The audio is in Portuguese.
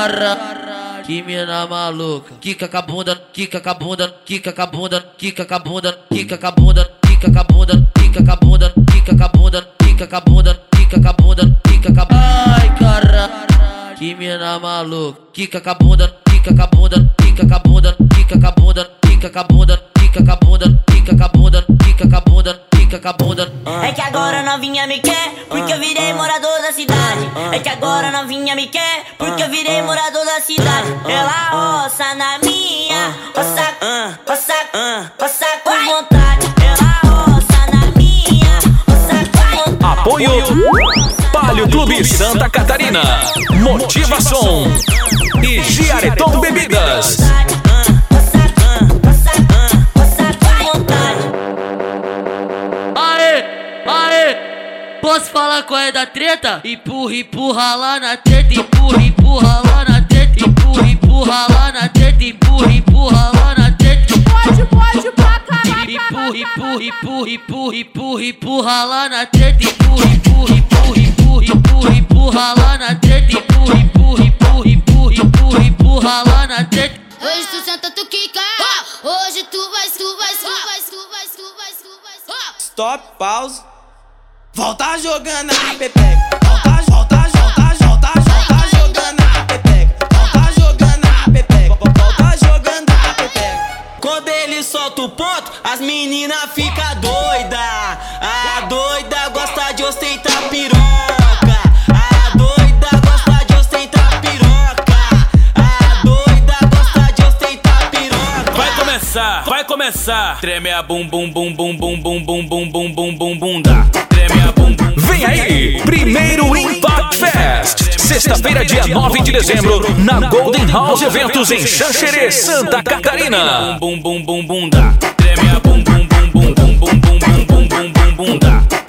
caralho, que mina maluca. Quica com a bunda, quica com a bunda, quica com a bunda, quica com a bunda, quica com a bunda, quica com a bunda, quica com a bunda, quica com a bunda, quica com a bunda, quica com a bunda, quica com a bunda. Ai caralho, que mina maluca. Quica com a bunda, quica com a bunda, quica com a bunda, quica com a bunda, quica com a bunda, quica com a bunda, quica com a bunda, quica com a bunda, quica com a bunda. É que agora novinha me quer, porque eu virei morador da cidade. É que agora novinha me quer, porque eu virei morador da cidade. Ela roça na minha, roça com vontade. Ela roça na minha, roça com vontade. Apoio Palio Clube Santa Catarina, Motivação e Giareton Bebidas. Posso falar qual é da treta? Empurra, empurra lá na treta, empurra, empurra lá na treta, empurra, empurra lá na treta, empurra, empurra lá na treta. Pode pra caralho. Empurra, empurra, empurra, empurra, empurra, empurra lá na treta, empurra, empurra, empurra, empurra, empurra, empurra lá na treta, empurra, empurra, empurra, empurra, empurra, empurra lá na treta. Hoje tu senta, tu quica. Hoje tu vai. Stop, pause. Volta jogando a pepeca. Volta jogando a pepeca. Volta jogando a pepeca. Volta jogando a pepeca. Quando ele solta o ponto, as meninas ficam doida. A doida gosta de ostentar piroca. A doida gosta de ostentar piroca. A doida gosta de ostentar piroca. Vai começar. Treme a bum bum bum bum bum bum bum bum bum bum bum bunda. Treme a bum bum. Vem aí, primeiro Impact Fest. Sexta-feira, dia 9 de dezembro, na Golden House Eventos em Xanxerê, Santa Catarina. Bum bum bum bum bunda. Treme a bum bum bum bum bum bum bum bum bum bum bunda.